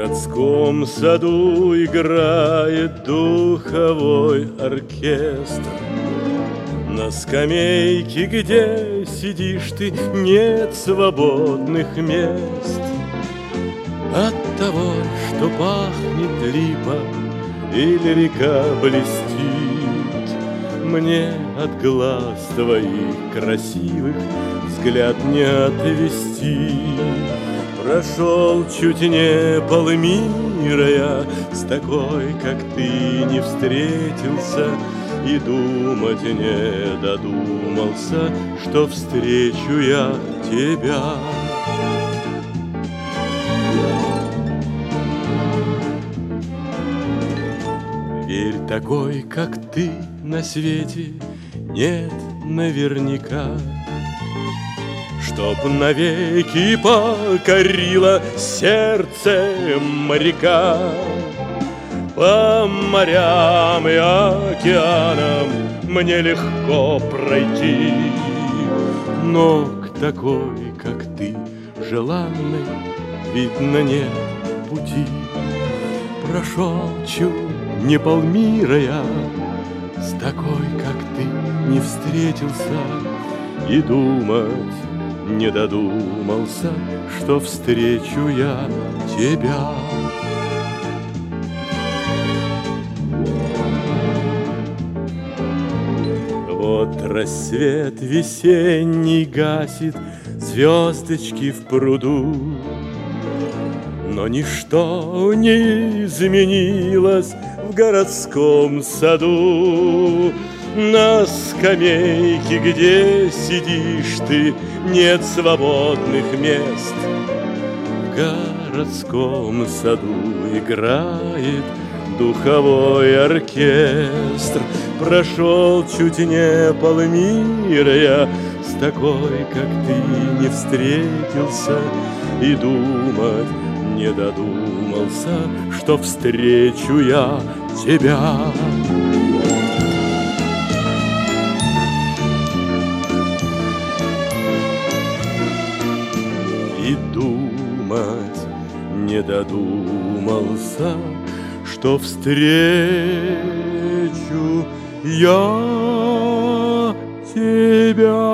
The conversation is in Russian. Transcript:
городском саду играет духовой оркестр. На скамейке, где сидишь ты, нет свободных мест. От того, что пахнет липа или река блестит, мне от глаз твоих красивых взгляд не отвести. Прошел чуть не полмира я, с такой, как ты, не встретился, и думать не додумался, что встречу я тебя. Верь, такой, как ты, на свете нет наверняка, чтоб навеки покорило сердце моряка. По морям и океанам мне легко пройти, но к такой, как ты, желанной, видно, нет пути. Прошел чуть не полмира я, с такой, как ты, не встретился, и думать не додумался, что встречу я тебя. Вот рассвет весенний гасит звездочки в пруду, но ничто не изменилось в городском саду. На скамейке, где сидишь ты, нет свободных мест. В городском саду играет духовой оркестр. Прошел чуть не полмира я, с такой, как ты, не встретился, и думать не додумался, что встречу я тебя. И думать не додумался, что встречу я тебя.